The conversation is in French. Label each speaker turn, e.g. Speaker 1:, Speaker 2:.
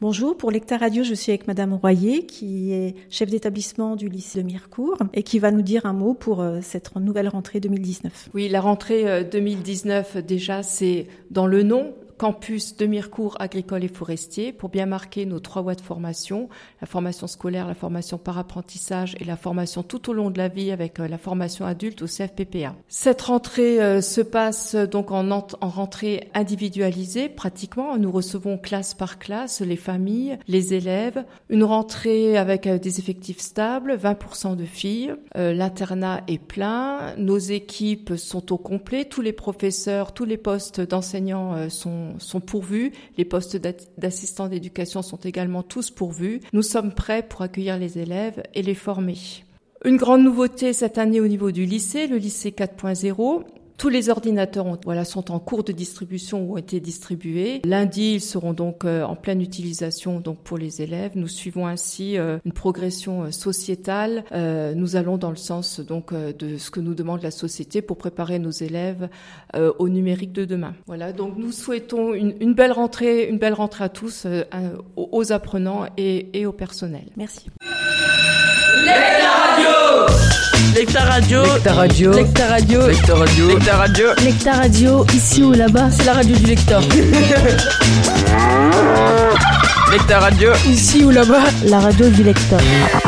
Speaker 1: Bonjour, pour Lecta Radio, je suis avec Madame Royer, qui est chef d'établissement du lycée de Mirecourt et qui va nous dire un mot pour cette nouvelle rentrée 2019.
Speaker 2: Oui, la rentrée 2019, déjà, c'est dans le nom. Campus de Mirecourt agricole et forestier, pour bien marquer nos 3 voies de formation, la formation scolaire, la formation par apprentissage et la formation tout au long de la vie avec la formation adulte au CFPPA. Cette rentrée se passe donc en rentrée individualisée pratiquement. Nous recevons classe par classe les familles, les élèves. Une rentrée avec des effectifs stables, 20% de filles. L'internat est plein. Nos équipes sont au complet. Tous les professeurs, tous les postes d'enseignants sont pourvus. Les postes d'assistants d'éducation sont également tous pourvus. Nous sommes prêts pour accueillir les élèves et les former. Une grande nouveauté cette année au niveau du lycée, le lycée 4.0. Tous les ordinateurs sont en cours de distribution ou ont été distribués. Lundi, ils seront donc en pleine utilisation donc pour les élèves. Nous suivons ainsi une progression sociétale. Nous allons dans le sens donc de ce que nous demande la société pour préparer nos élèves au numérique de demain. Voilà, donc nous souhaitons une belle rentrée à tous, aux apprenants et au personnel.
Speaker 1: Merci.
Speaker 3: Lecta Radio. Lecta Radio. Lecta Radio. Lecta Radio. Lecta Radio.
Speaker 4: Lecta Radio, ici ou là-bas,
Speaker 3: c'est la radio du lecteur. Lecta Radio.
Speaker 4: Ici ou là-bas, la radio du lecteur.